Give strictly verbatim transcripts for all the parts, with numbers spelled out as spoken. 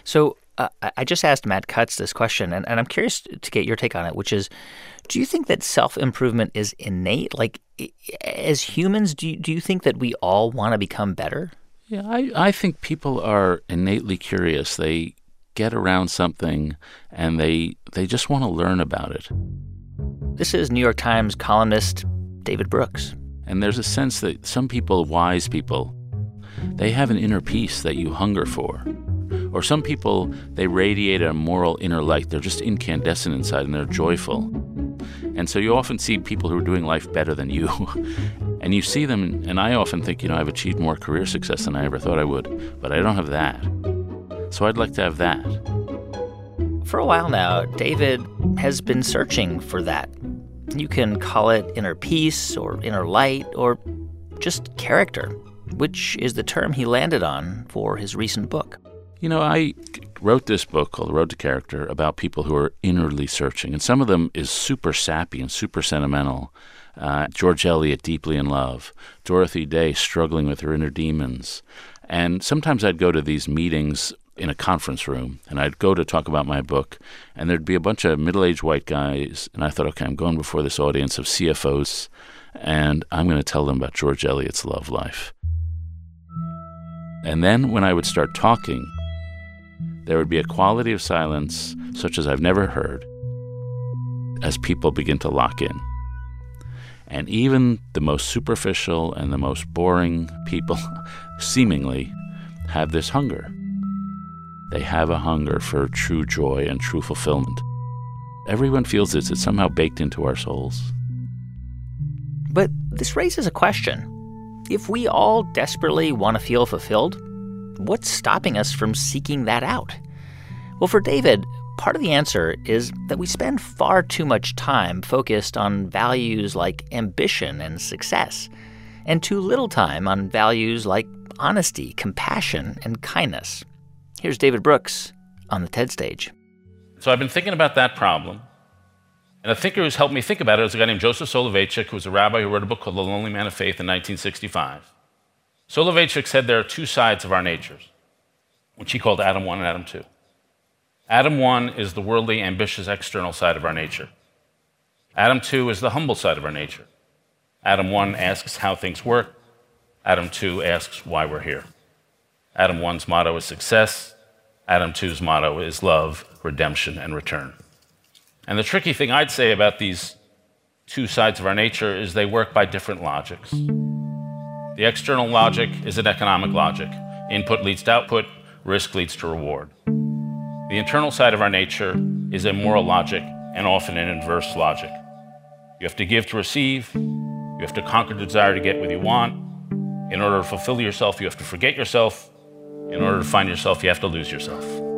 So uh, I I just asked Matt Cutts this question, and, and I'm curious to get your take on it, which is, do you think that self-improvement is innate? Like, i- as humans, do you, do you think that we all want to become better? Yeah, I, I think people are innately curious. They get around something and they they just want to learn about it. This is New York Times columnist David Brooks. And there's a sense that some people, wise people, they have an inner peace that you hunger for. Or some people, they radiate a moral inner light. They're just incandescent inside and they're joyful. And so you often see people who are doing life better than you. And you see them, and I often think, you know, I've achieved more career success than I ever thought I would. But I don't have that. So I'd like to have that. For a while now, David has been searching for that. You can call it inner peace or inner light or just character, which is the term he landed on for his recent book. You know, I wrote this book called The Road to Character about people who are innerly searching. And some of them is super sappy and super sentimental. Uh, George Eliot, deeply in love. Dorothy Day, struggling with her inner demons. And sometimes I'd go to these meetings in a conference room, and I'd go to talk about my book, and there'd be a bunch of middle-aged white guys, and I thought, okay, I'm going before this audience of C F Os, and I'm going to tell them about George Eliot's love life. And then when I would start talking, there would be a quality of silence such as I've never heard as people begin to lock in. And even the most superficial and the most boring people seemingly have this hunger. They have a hunger for true joy and true fulfillment. Everyone feels this. It's somehow baked into our souls. But this raises a question. If we all desperately want to feel fulfilled, what's stopping us from seeking that out? Well, for David, part of the answer is that we spend far too much time focused on values like ambition and success, and too little time on values like honesty, compassion, and kindness. Here's David Brooks on the TED stage. So I've been thinking about that problem, and a thinker who's helped me think about it is a guy named Joseph Soloveitchik, who was a rabbi who wrote a book called The Lonely Man of Faith in nineteen sixty-five. Soloveitchik said there are two sides of our natures, which he called Adam one and Adam two. Adam one is the worldly, ambitious, external side of our nature. Adam two is the humble side of our nature. Adam one asks how things work. Adam two asks why we're here. Adam one's motto is success. Adam two's motto is love, redemption, and return. And the tricky thing I'd say about these two sides of our nature is they work by different logics. The external logic is an economic logic. Input leads to output, risk leads to reward. The internal side of our nature is a moral logic and often an inverse logic. You have to give to receive. You have to conquer the desire to get what you want. In order to fulfill yourself, you have to forget yourself. In order to find yourself, you have to lose yourself.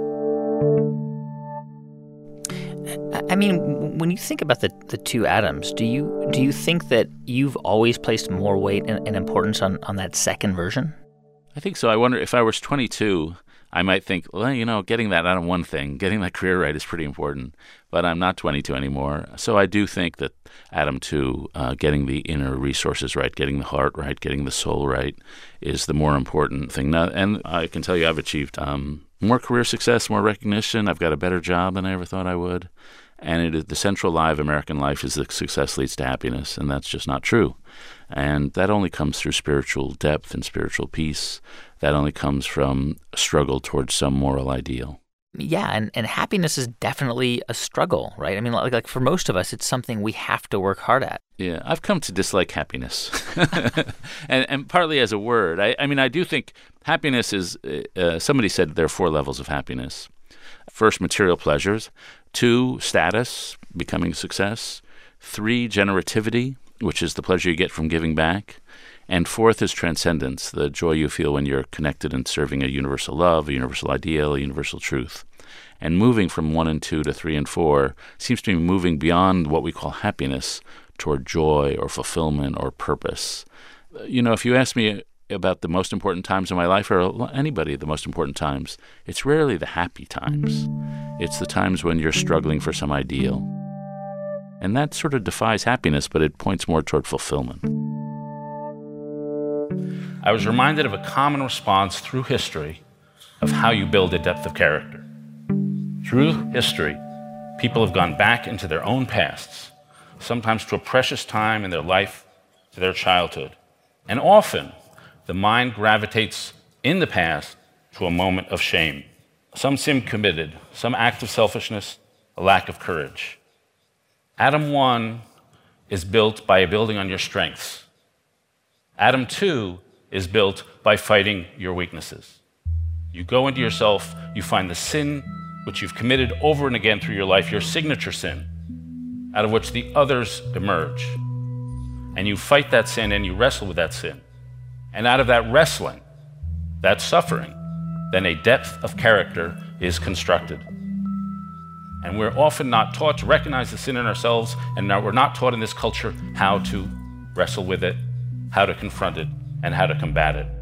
I mean, when you think about the, the two Adams, do you do you think that you've always placed more weight and, and importance on, on that second version? I think so. I wonder if I was twenty-two, I might think, well, you know, getting that Adam one thing, getting that career right is pretty important. But I'm not twenty-two anymore. So I do think that Adam two, uh, getting the inner resources right, getting the heart right, getting the soul right, is the more important thing. Now, and I can tell you I've achieved um, more career success, more recognition. I've got a better job than I ever thought I would. And it is, the central lie of American life is that success leads to happiness, and that's just not true. And that only comes through spiritual depth and spiritual peace. That only comes from a struggle towards some moral ideal. Yeah, and, and happiness is definitely a struggle, right? I mean, like, like for most of us, it's something we have to work hard at. Yeah, I've come to dislike happiness, and, and partly as a word. I, I mean, I do think happiness is, uh, somebody said there are four levels of happiness. First, material pleasures. Two, status, becoming a success. Three, generativity, which is the pleasure you get from giving back. And fourth is transcendence, the joy you feel when you're connected and serving a universal love, a universal ideal, a universal truth. And moving from one and two to three and four seems to be moving beyond what we call happiness toward joy or fulfillment or purpose. You know, if you ask me about the most important times in my life, or anybody the most important times, it's rarely the happy times. It's the times when you're struggling for some ideal. And that sort of defies happiness, but it points more toward fulfillment. I was reminded of a common response through history of how you build a depth of character. Through history, people have gone back into their own pasts, sometimes to a precious time in their life, to their childhood. And often, the mind gravitates in the past to a moment of shame. Some sin committed, some act of selfishness, a lack of courage. Adam one is built by building on your strengths. Adam two is built by fighting your weaknesses. You go into yourself, you find the sin which you've committed over and again through your life, your signature sin, out of which the others emerge. And you fight that sin and you wrestle with that sin. And out of that wrestling, that suffering, then a depth of character is constructed. And we're often not taught to recognize the sin in ourselves, and we're not taught in this culture how to wrestle with it, how to confront it, and how to combat it.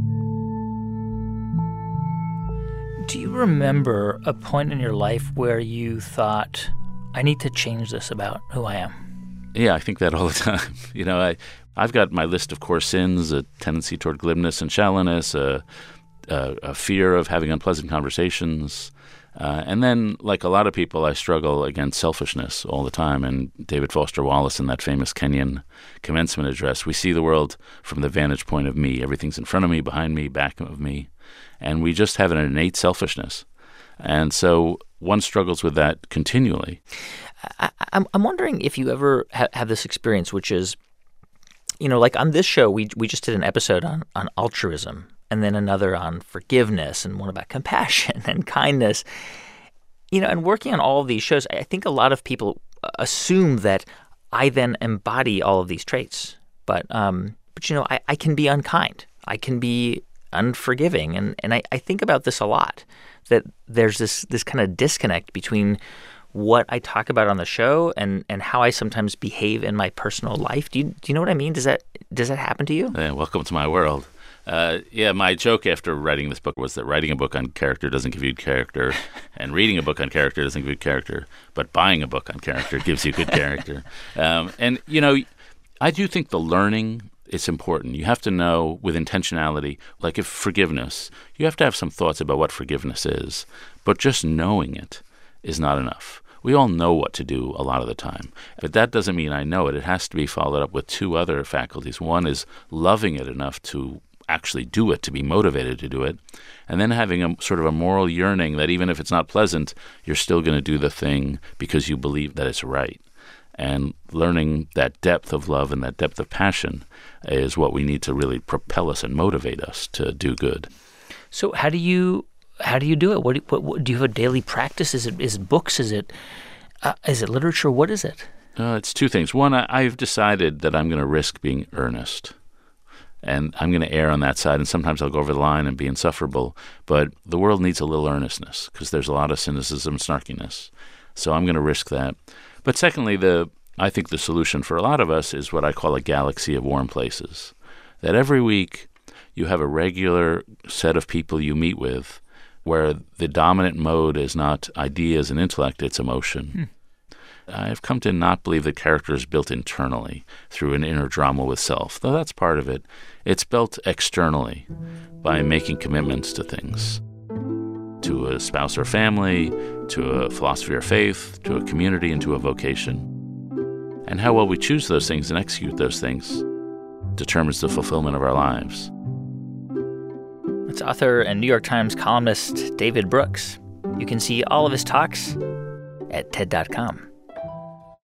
Do you remember a point in your life where you thought, I need to change this about who I am? Yeah, I think that all the time. You know, I, I've got my list of core sins, a tendency toward glibness and shallowness, a, a, a fear of having unpleasant conversations. Uh, and then, like a lot of people, I struggle against selfishness all the time. And David Foster Wallace, in that famous Kenyan commencement address, we see the world from the vantage point of me. Everything's in front of me, behind me, back of me. And we just have an innate selfishness. And so one struggles with that continually. I, I'm, I'm wondering if you ever ha- have this experience, which is, you know, like on this show, we we just did an episode on, on altruism, and then another on forgiveness, and one about compassion and kindness. You know, and working on all of these shows, I think a lot of people assume that I then embody all of these traits. But, um, but you know, I, I can be unkind. I can be unforgiving. And, and I, I think about this a lot, that there's this this kind of disconnect between what I talk about on the show and, and how I sometimes behave in my personal life. Do you do you know what I mean? Does that does that happen to you? Yeah, welcome to my world. Uh, yeah, my joke after writing this book was that writing a book on character doesn't give you character, and reading a book on character doesn't give you character, but buying a book on character gives you good character. Um, and, you know, I do think the learning is important. You have to know with intentionality, like if forgiveness, you have to have some thoughts about what forgiveness is, but just knowing it is not enough. We all know what to do a lot of the time, but that doesn't mean I know it. It has to be followed up with two other faculties. One is loving it enough to actually do it, to be motivated to do it, and then having a sort of a moral yearning that even if it's not pleasant, you're still going to do the thing because you believe that it's right. And learning that depth of love and that depth of passion is what we need to really propel us and motivate us to do good. So how do you how do you do it? What, what, what do you have a daily practice? Is it is it books? Is it uh, is it literature? What is it? Uh, it's two things. One, I, I've decided that I'm going to risk being earnest. And I'm going to err on that side, and sometimes I'll go over the line and be insufferable. But the world needs a little earnestness because there's a lot of cynicism and snarkiness. So I'm going to risk that. But secondly, the I think the solution for a lot of us is what I call a galaxy of warm places. That every week you have a regular set of people you meet with where the dominant mode is not ideas and intellect, it's emotion. Hmm. I've come to not believe that character is built internally through an inner drama with self, though that's part of it. It's built externally by making commitments to things, to a spouse or family, to a philosophy or faith, to a community, and to a vocation. And how well we choose those things and execute those things determines the fulfillment of our lives. It's author and New York Times columnist David Brooks. You can see all of his talks at T E D dot com.